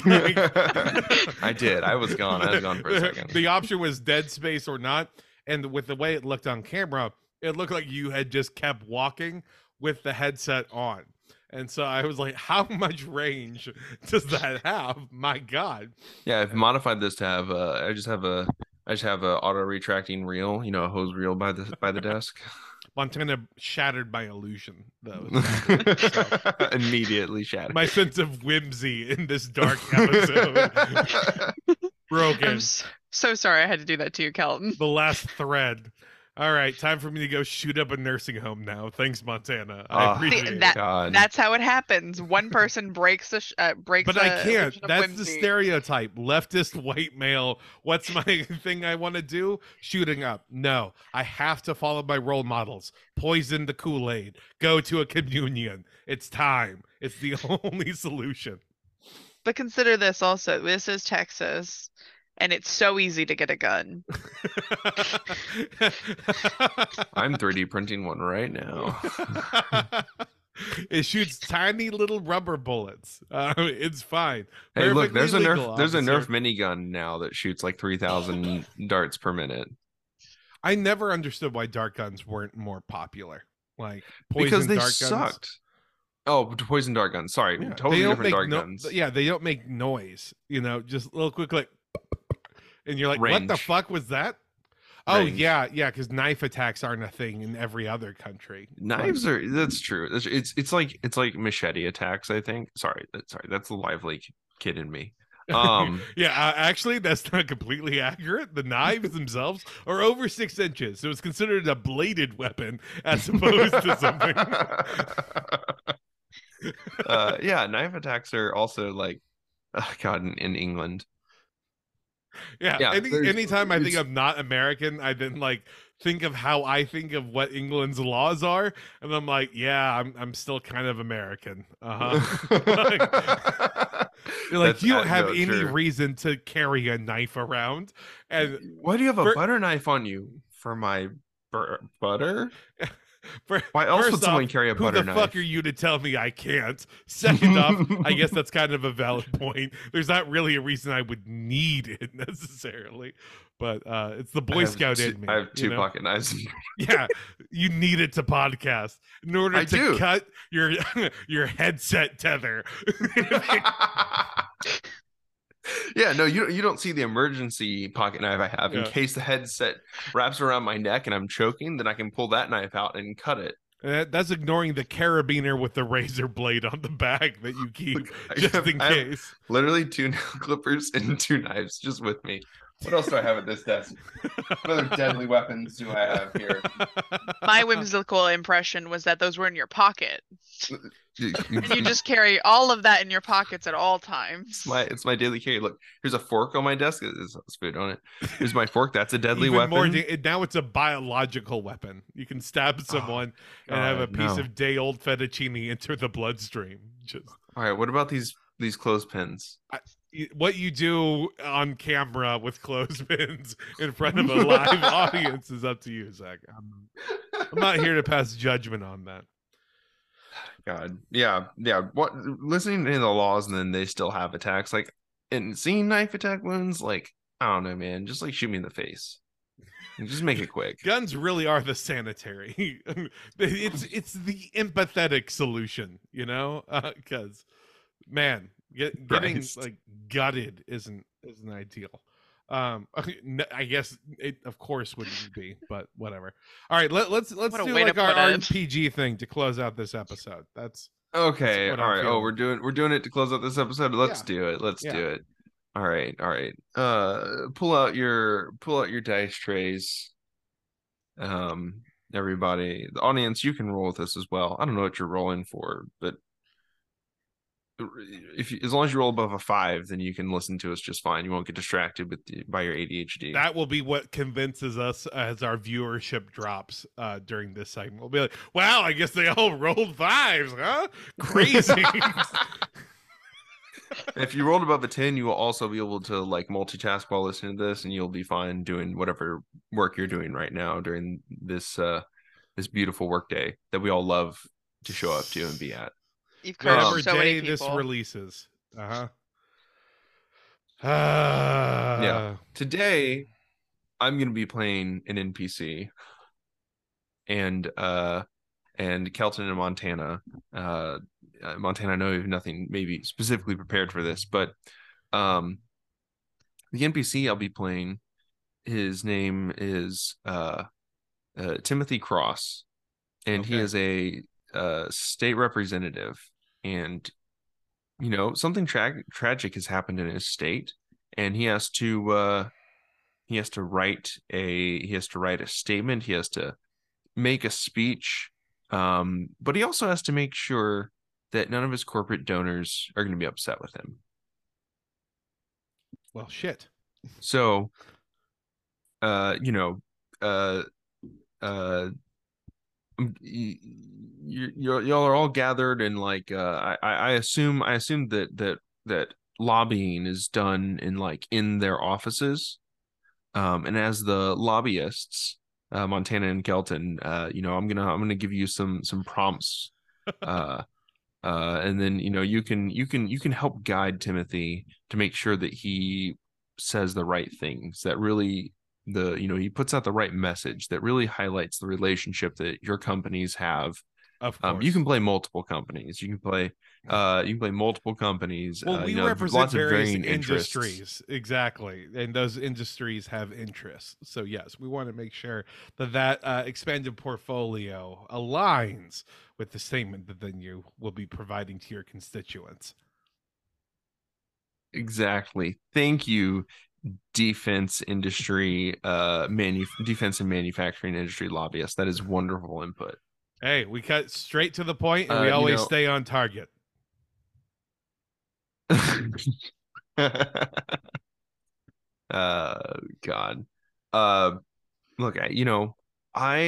I did. I was gone for a second. The option was dead space or not. And with the way it looked on camera, it looked like you had just kept walking with the headset on. And so I was like, how much range does that have? My God. Yeah, I've modified this to have I just have a auto retracting reel, a hose reel by the desk. Montana shattered my illusion, though. Immediately shattered. My sense of whimsy in this dark episode. Broken. I'm so sorry I had to do that to you, Kelton. The last thread. All right, time for me to go shoot up a nursing home now. Thanks, Montana. I appreciate it. That's how it happens. One person breaks But I can't. That's the stereotype. Leftist white male. What's my thing I want to do? Shooting up. No, I have to follow my role models. Poison the Kool-Aid. Go to a communion. It's time. It's the only solution. But consider this also. This is Texas. And it's so easy to get a gun. I'm 3D printing one right now. It shoots tiny little rubber bullets. It's fine. Hey, look, there's a Nerf minigun now that shoots like 3,000 darts per minute. I never understood why dart guns weren't more popular. Like, because they sucked. Oh, poison dart guns. Sorry, yeah, totally different dart guns. Yeah, they don't make noise. Just a little quick like. And you're like, range. What the fuck was that? Oh, yeah, because knife attacks aren't a thing in every other country. Knives are, that's true. It's like machete attacks, I think. Sorry, that's the lively kid in me. Yeah, actually, that's not completely accurate. The knives themselves are over 6 inches, so it's considered a bladed weapon as opposed to something. Yeah, knife attacks are also like, God, in England. Yeah. Anytime I think I'm not American, I then think of how I think of what England's laws are, and I'm like, yeah, I'm still kind of American. Like, you don't have no, any sure. reason to carry a knife around. And Why do you have a for, butter knife on you? For my butter? Why else would first someone off, carry a who the butter fuck are knife? you to tell me I can't? Second off, I guess that's kind of a valid point. There's not really a reason I would need it necessarily, but it's the Boy Scout in I me, have two pocket knives. Yeah, you need it to podcast in order I to do. cut your your headset tether. Yeah, no, you don't see the emergency pocket knife I have in Yeah. case the headset wraps around my neck and I'm choking. Then I can pull that knife out and cut it. That's ignoring the carabiner with the razor blade on the back that you keep Look, just in I have case. literally 2 nail clippers and 2 knives just with me. What else do I have at this desk? What other deadly weapons do I have here? My whimsical impression was that those were in your pocket. And you just carry all of that in your pockets at all times. It's my daily carry. Look, here's a fork on my desk. There's food on it. Here's my fork. That's a deadly Even more, weapon. now it's a biological weapon. You can stab someone and have a piece of day-old fettuccine enter the bloodstream. Just all right. What about these clothespins? What you do on camera with clothespins in front of a live audience is up to you, Zach. I'm not here to pass judgment on that. God, yeah. What listening to the laws and then they still have attacks, like, and seeing knife attack wounds, like, I don't know, man. Just like shoot me in the face. And just make it quick. Guns really are the sanitary. It's the empathetic solution, you know, because man, getting like gutted isn't ideal. I guess it of course wouldn't be, but whatever. All right, let's do like our RPG thing to close out this episode. That's okay. All right. Oh, we're doing it to close out this episode. Let's do it. Let's do it. All right. Pull out your dice trays. Everybody, the audience, you can roll with this as well. I don't know what you're rolling for, but as long as you roll above a 5, then you can listen to us just fine. You won't get distracted by your ADHD. That will be what convinces us as our viewership drops during this segment. We'll be like, wow, I guess they all rolled 5s, huh? Crazy. If you rolled above a 10, you will also be able to like multitask while listening to this, and you'll be fine doing whatever work you're doing right now during this this beautiful work day that we all love to show up to and be at. You've covered so many people. This releases. Yeah. Today, I'm gonna be playing an NPC, and Kelton and Montana. Montana, I know you have nothing maybe specifically prepared for this, but the NPC I'll be playing, his name is Timothy Cross, and he is a state representative, and you know something tragic has happened in his state, and he has to write a statement. He has to make a speech, but he also has to make sure that none of his corporate donors are going to be upset with him. Well, shit. So, y'all are all gathered, and like I assume that lobbying is done in their offices, and as the lobbyists, Montana and Kelton, I'm gonna give you some prompts, and then you can help guide Timothy to make sure that he says the right things, that really he puts out the right message that really highlights the relationship that your companies have. Of course. You can play multiple companies. You can play multiple companies. Well, we represent lots of varying industries. Exactly. And those industries have interests. So yes, we want to make sure that expanded portfolio aligns with the statement that then you will be providing to your constituents. Exactly. Thank you, defense industry, defense and manufacturing industry lobbyists. That is wonderful input. Hey, we cut straight to the point, and we always stay on target. God. Look,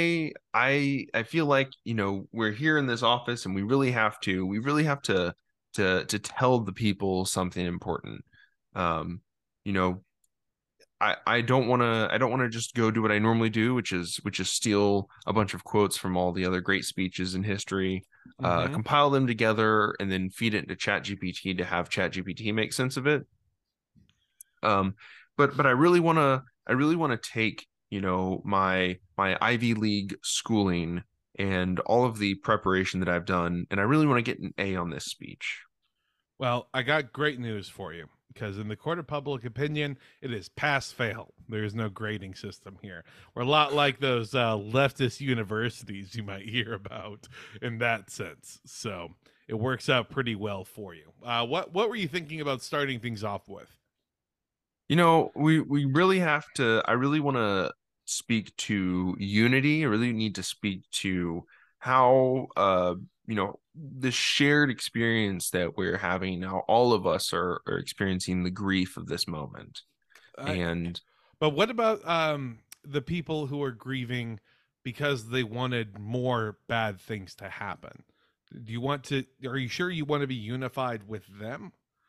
I feel like we're here in this office, and we really have to to tell the people something important. You know, I don't want to just go do what I normally do, which is steal a bunch of quotes from all the other great speeches in history, compile them together, and then feed it into ChatGPT to have ChatGPT make sense of it. But I really want to take, you know, my Ivy League schooling and all of the preparation that I've done, and I really want to get an A on this speech. Well, I got great news for you, because in the court of public opinion, it is pass fail. There is no grading system here. We're a lot like those leftist universities you might hear about in that sense. So it works out pretty well for you. What were you thinking about starting things off with? You know, we really have to. I really want to speak to unity. I really need to speak to how you know, the shared experience that we're having now. All of us are experiencing the grief of this moment. And But what about the people who are grieving because they wanted more bad things to happen? Do you want to? Are you sure you want to be unified with them?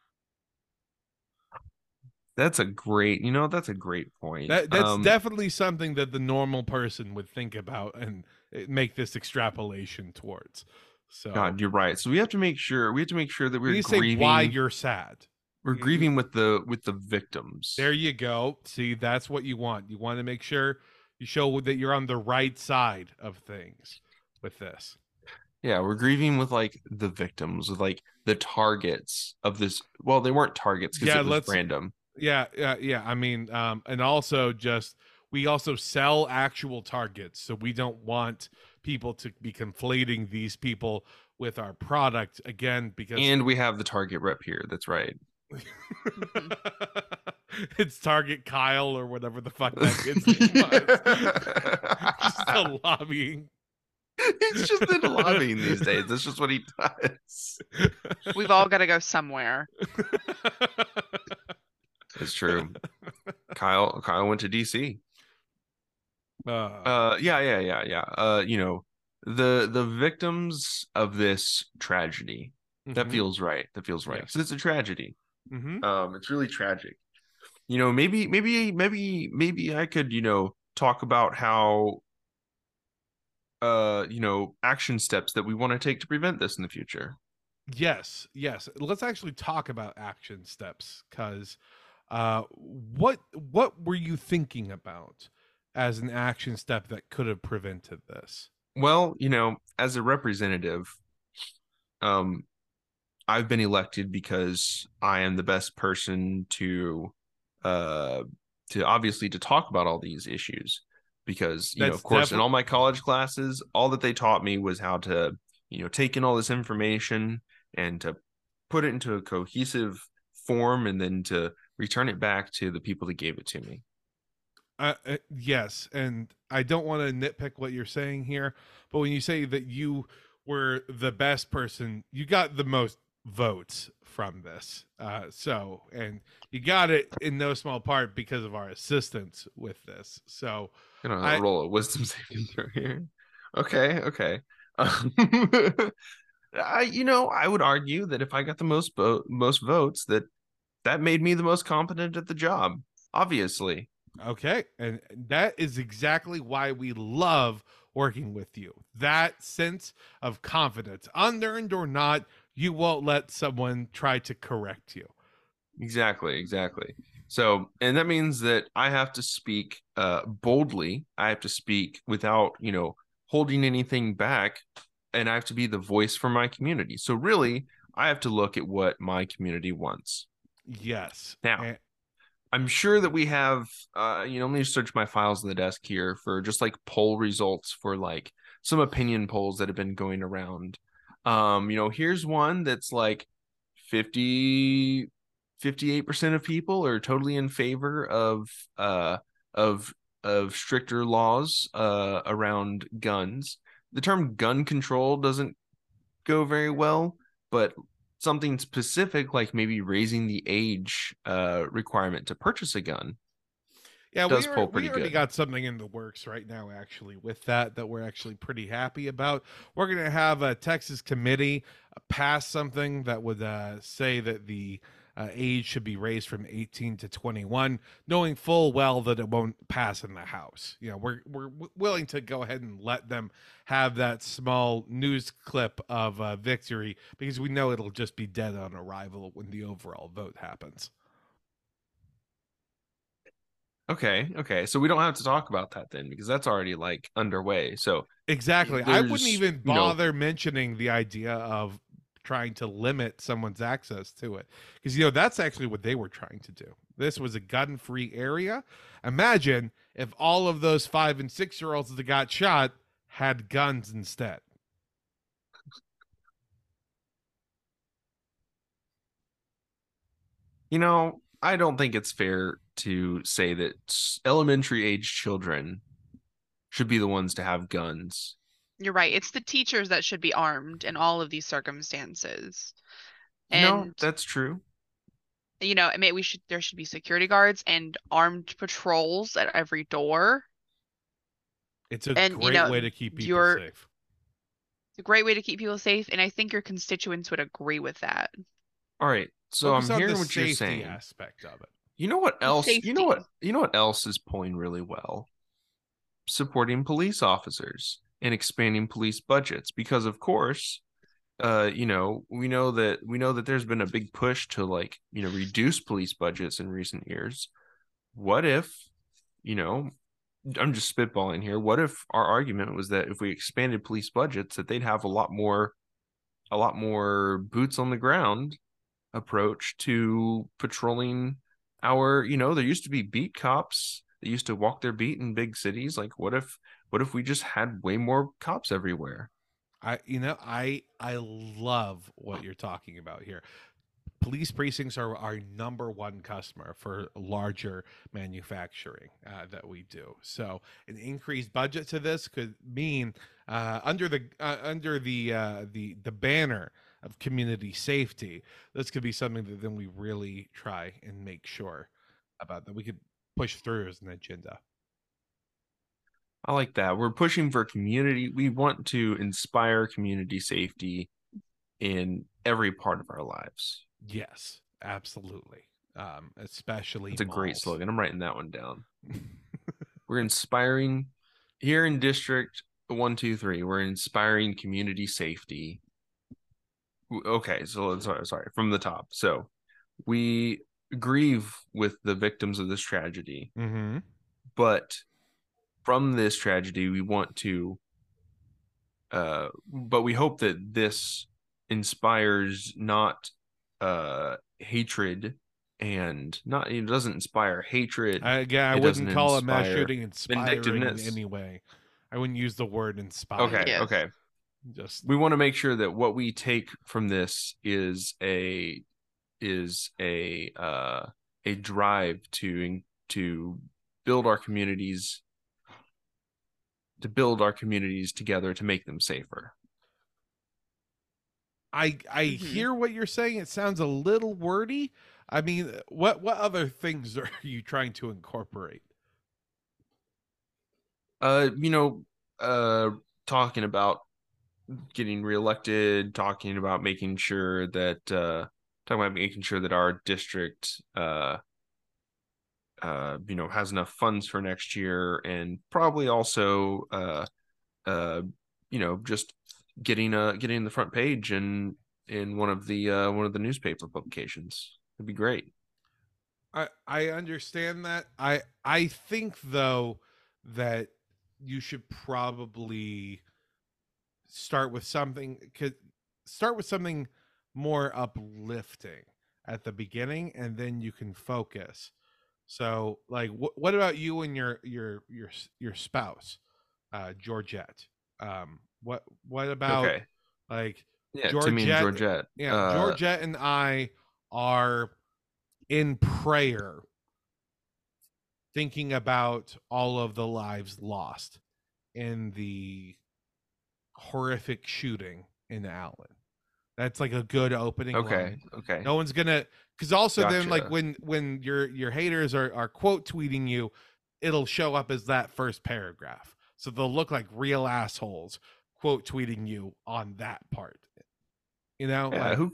that's a great, you know, that's a great point. That's definitely something that the normal person would think about and make this extrapolation towards. So God, you're right. So we have to make sure that we're you say grieving. why you're sad. We're grieving with the victims. There you go. See, that's what you want. You want to make sure you show that you're on the right side of things with this. Yeah, we're grieving with like the victims, with like the targets of this. Well, they weren't targets because it was random. Yeah. I mean, and also just we also sell actual targets, so we don't want people to be conflating these people with our product again, because and we have the Target rep here. That's right. It's Target Kyle or whatever the fuck that kid's name was. Just a lobbying. He's just into lobbying these days. That's just what he does. We've all got to go somewhere. It's true. Kyle went to DC. Yeah. You know, the victims of this tragedy. That feels right. That feels right. Because it's a tragedy. It's really tragic. You know, maybe I could, you know, talk about how you know, action steps that we want to take to prevent this in the future. Yes. Let's actually talk about action steps, because what were you thinking about as an action step that could have prevented this? Well, you know, as a representative, I've been elected because I am the best person to obviously to talk about all these issues, because, you know, of course, in all my college classes, all that they taught me was how to, you know, take in all this information and to put it into a cohesive form and then to return it back to the people that gave it to me. Yes, and I don't want to nitpick what you're saying here, but when you say that you were the best person, you got the most votes from this. And you got it in no small part because of our assistance with this. So gonna roll a wisdom saving throw here. Okay. I would argue that if I got the most votes, that made me the most competent at the job, obviously. Okay, and that is exactly why we love working with you. That sense of confidence, unearned or not, you won't let someone try to correct you. Exactly. So, and that means that I have to speak boldly. I have to speak without, you know, holding anything back, and I have to be the voice for my community. So really, I have to look at what my community wants. Yes. Now, I'm sure that we have, you know, let me search my files on the desk here for just like poll results for like some opinion polls that have been going around. You know, here's one that's like 58% of people are totally in favor of stricter laws around guns. The term gun control doesn't go very well, but something specific like maybe raising the age requirement to purchase a gun. Yeah, does we pull we pretty already good. got something in the works right now, actually, with that we're actually pretty happy about. We're going to have a Texas committee pass something that would say that the age should be raised from 18 to 21, knowing full well that it won't pass in the House. You know, we're willing to go ahead and let them have that small news clip of victory because we know it'll just be dead on arrival when the overall vote happens. Okay. So we don't have to talk about that then because that's already like underway. So Exactly. I wouldn't there's, even you know, bother mentioning the idea of trying to limit someone's access to it because you know that's actually what they were trying to do. This was a gun-free area. Imagine if all of those 5 and 6-year-olds that got shot had guns instead. I don't think it's fair to say that elementary age children should be the ones to have guns. You're right. It's the teachers that should be armed in all of these circumstances. And That's true. maybe there should be security guards and armed patrols at every door. It's a And great way to keep people safe. It's a great way to keep people safe, and I think your constituents would agree with that. All right. So Focus I'm on hearing the what you're safety saying. aspect of it. You know what else? Safety. You know what else is pulling really well? Supporting police officers and expanding police budgets because of course, we know that there's been a big push to like, reduce police budgets in recent years. What if, I'm just spitballing here. What if our argument was that if we expanded police budgets that they'd have a lot more boots on the ground approach to patrolling there used to be beat cops that used to walk their beat in big cities. Like what if we just had way more cops everywhere? I love what you're talking about here. Police precincts are our number one customer for larger manufacturing that we do. So an increased budget to this could mean under the banner of community safety, this could be something that then we really try and make sure about that we could push through as an agenda. I like that. We're pushing for community. We want to inspire community safety in every part of our lives. Yes, absolutely. Especially it's a malls. Great slogan. I'm writing that one down. We're inspiring here in District 123. We're inspiring community safety. Okay, so sorry from the top. So we grieve with the victims of this tragedy, but from this tragedy, we want to, but we hope that this inspires not hatred and not, it doesn't inspire hatred. I wouldn't call a mass shooting inspiring in any way. I wouldn't use the word inspire. Okay. Just we want to make sure that what we take from this is a drive to build our communities together to make them safer. I hear what you're saying. It sounds a little wordy. I mean, what other things are you trying to incorporate? Talking about getting reelected, talking about making sure that our district has enough funds for next year, and probably also just getting the front page in one of the newspaper publications. It'd be great. I understand that. I think though that you should probably start with something more uplifting at the beginning, and then you can focus. So, like, what about you and your spouse, Georgette? What about like Timmy and Georgette? Yeah, Georgette and I are in prayer, thinking about all of the lives lost in the horrific shooting in Allen. That's like a good opening line. Okay. No one's gonna, because also then like when your haters are quote tweeting you, it'll show up as that first paragraph. So they'll look like real assholes quote tweeting you on that part. You know, Yeah, like,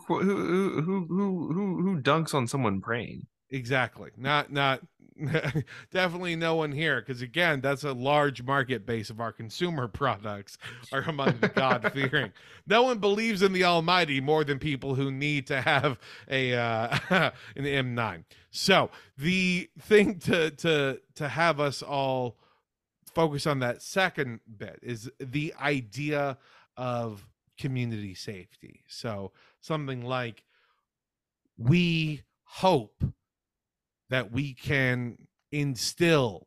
who dunks on someone praying? exactly. Not definitely no one here, because again, that's a large market base of our consumer products are among the God fearing. No one believes in the Almighty more than people who need to have a an M9. So the thing to have us all focus on that second bit is the idea of community safety. So something like, we hope that we can instill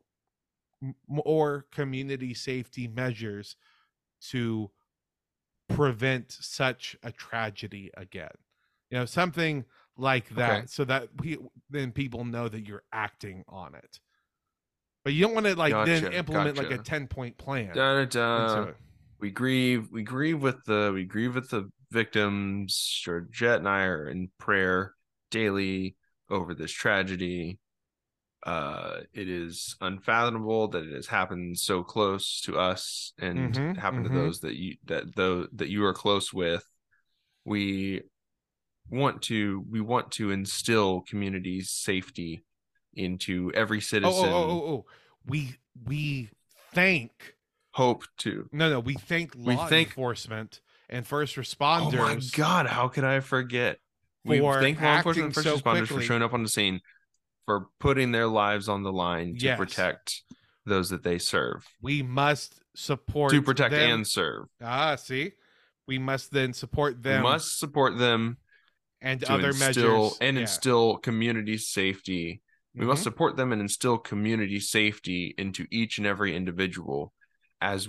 more community safety measures to prevent such a tragedy again. You know, something like that, Okay. so that then people know that you're acting on it. But you don't want to like then Gotcha, implement like a gotcha. 10-point plan Da, da, into da. it. We grieve with the victims. Georgette and I are in prayer daily over this tragedy. It is unfathomable that it has happened so close to us and happened to those that you are close with. We want to instill community safety into every citizen. We thank Hope to we thank we law thank enforcement and first Oh my responders God, how could I forget? We for thank law enforcement acting and first so responders for quickly. showing up on the scene, for putting their lives on the line to Yes. protect those that they serve. We must support To protect them. and serve. See? We must then support We them must support them and to other measures. instill community safety. We must support them and instill community safety into each and every individual as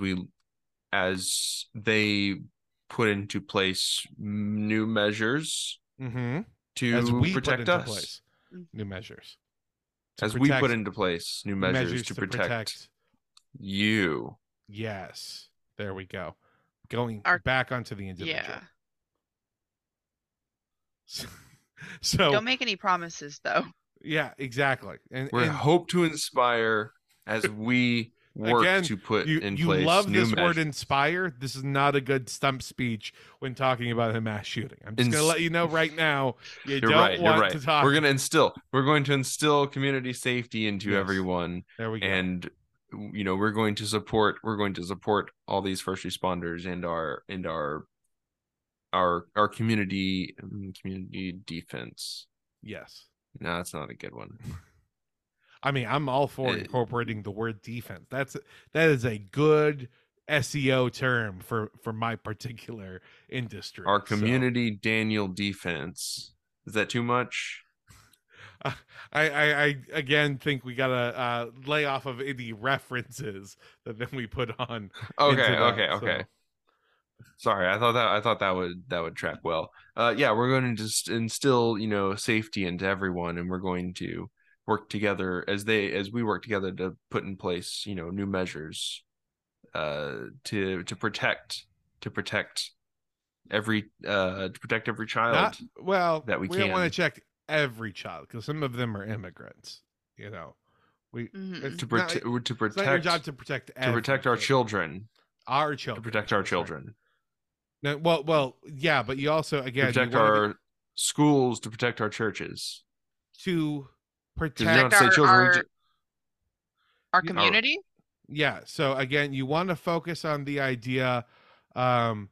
they put into place new measures to as we protect put into us. place new measures. As we put into place new measures to protect you. Yes. There we go. Going back onto the individual. Yeah. So don't make any promises though. Yeah, exactly. And we hope to inspire as we work again, to put in you place love new this measures. word inspire. This is not a good stump speech when talking about a mass shooting. I'm just going to let you know right now, you don't want to talk. We're going to instill community safety into everyone. There we go. And we're going to support all these first responders and our community defense. Yes. No, that's not a good one. I mean, I'm all for incorporating the word defense. That is a good SEO term for my particular industry. Our community Daniel defense. Is that too much? I again think we gotta lay off of any references that then we put on. Okay. Sorry, I thought that would track well. Yeah, we're going to just instill safety into everyone, and we're going to work together as we work together to put in place new measures to protect every child. That we don't want to check every child because some of them are immigrants. To protect it's not your job to protect our children. To protect our children. No, well, yeah, but you also again protect our schools, to protect our churches, to protect our community. Yeah. So again, you want to focus on the idea of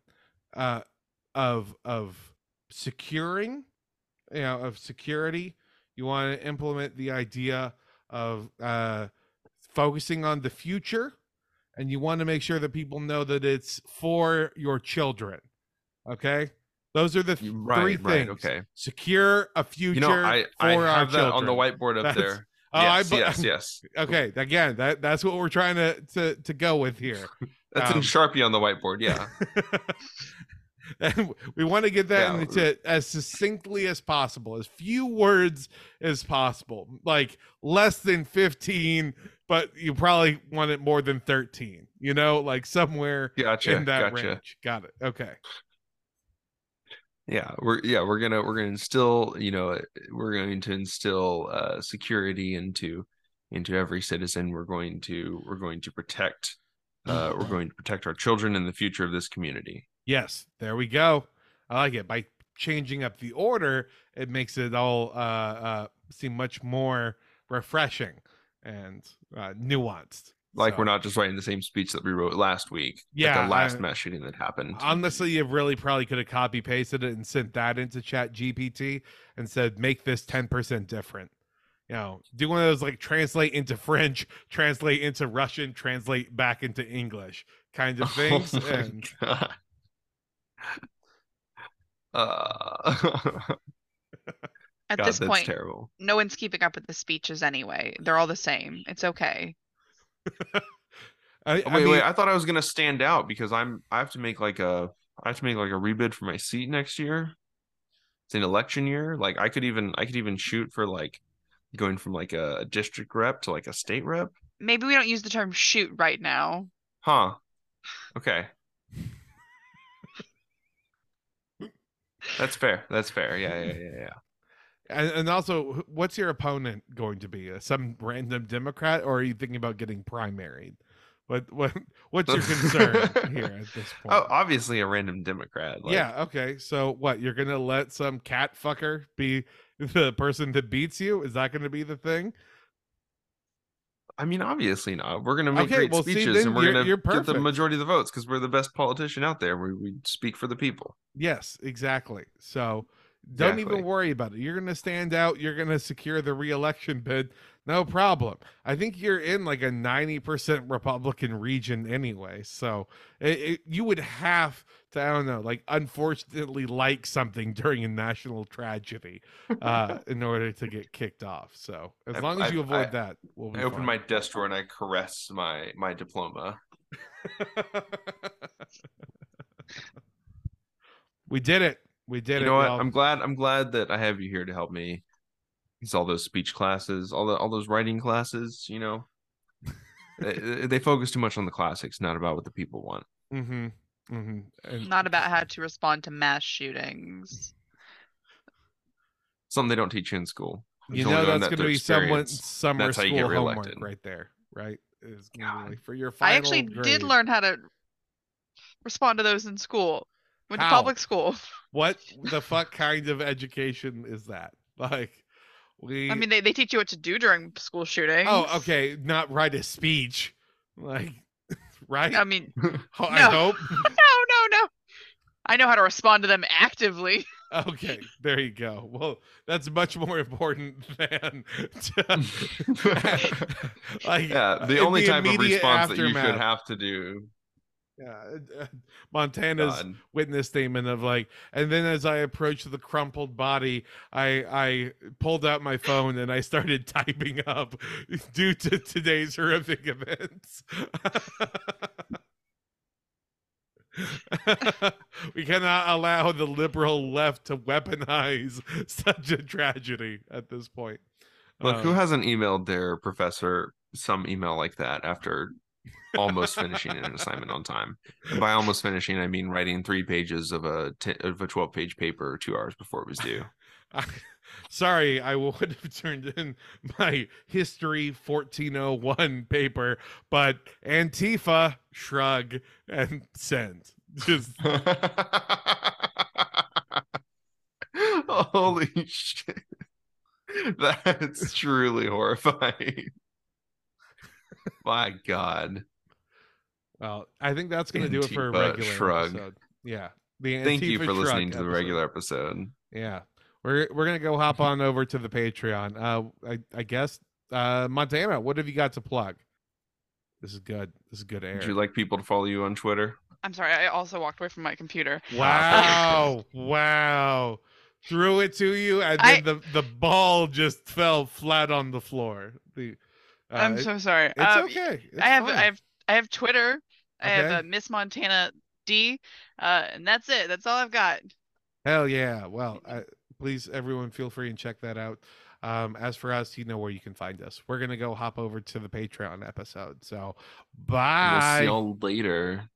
securing, of security. You want to implement the idea of focusing on the future, and you want to make sure that people know that it's for your children. Okay? Those are the three things. Okay. Secure a future I for our have that children. on the whiteboard up there. Yes. Okay, again, that's what we're trying to go with here. That's in Sharpie on the whiteboard, yeah. And we want to get that into as succinctly as possible, as few words as possible, like less than 15, but you probably want it more than 13, like somewhere in that range. Got it. Okay. Yeah, we're gonna instill, we're going to instill security into into every citizen. We're going to protect our children and the future of this community. Yes, there we go. I like it. By changing up the order, it makes it all seem much more refreshing and nuanced. Like So, we're not just writing the same speech that we wrote last week. Yeah, at the last mass shooting that happened. Honestly, you really probably could have copy pasted it and sent that into Chat GPT and said, make this 10% different. You know, do one of those like translate into French, translate into Russian, translate back into English kind of things. Oh my And God. At God, this that's point, terrible. no one's keeping up with the speeches anyway. They're all the same. It's okay. Wait, I thought I was gonna stand out because I have to make like a rebid for my seat next year. It's an election year. Like I could even shoot for like going from like a district rep to like a state rep. Maybe we don't use the term shoot right now. Huh. Okay. That's fair. Yeah. And also, what's your opponent going to be? Some random Democrat, or are you thinking about getting primaried? What's your concern here at this point? Oh, obviously a random Democrat. Like, yeah. Okay. So what? You're gonna let some cat fucker be the person that beats you? Is that going to be the thing? I mean, obviously not. We're going to make great speeches, and we're going to get the majority of the votes because we're the best politician out there. We speak for the people. Yes, exactly. So don't even worry about it. You're going to stand out. You're going to secure the re-election bid. No problem. I think you're in like a 90% Republican region anyway. So you would have to, I don't know, like unfortunately like something during a national tragedy in order to get kicked off. So as long as you avoid that, we'll be fine. Open my desk drawer and I caress my diploma. We did it. We did it. You know what? I'm glad that I have you here to help me. It's all those speech classes, all those writing classes, you know. they focus too much on the classics, not about what the people want. Mm-hmm. Mm-hmm. Not about how to respond to mass shootings. Something they don't teach you in school. You know that's going to be someone's summer school homework right there, right? Is going to be for your final I actually grade. did learn how to respond to those in school. Went to public school. What the fuck kind of education is that? Like, I mean, they teach you what to do during school shootings. Oh, okay. Not write a speech. Like, right? I mean, I hope. No. I know how to respond to them actively. Okay, there you go. Well, that's much more important than like, yeah, the only type of response that you should have to do. Yeah, Montana's witness statement of like, and then as I approached the crumpled body, I pulled out my phone and I started typing up due to today's horrific events. We cannot allow the liberal left to weaponize such a tragedy at this point. Look, who hasn't emailed their professor some email like that after almost finishing an assignment on time? And by almost finishing, I mean writing 3 pages of a 12-page paper 2 hours before it was due. Sorry, I would have turned in my history 1401 paper, but Antifa, shrug, and send. Just holy shit. That's truly horrifying. My God. Well, I think that's going to do it for a regular episode. Yeah. Thank you for listening to the regular episode. Yeah. We're going to go hop on over to the Patreon. I guess, Montana, what have you got to plug? This is good. This is good air. Would you like people to follow you on Twitter? I'm sorry. I also walked away from my computer. Wow. Wow. Threw it to you, and then the ball just fell flat on the floor. I'm so sorry. It's okay. It's I have Twitter. I have Miss Montana D, and that's it. That's all I've got. Hell yeah! Well, please, everyone, feel free and check that out. As for us, you know where you can find us. We're gonna go hop over to the Patreon episode. So, bye. We'll see y'all later.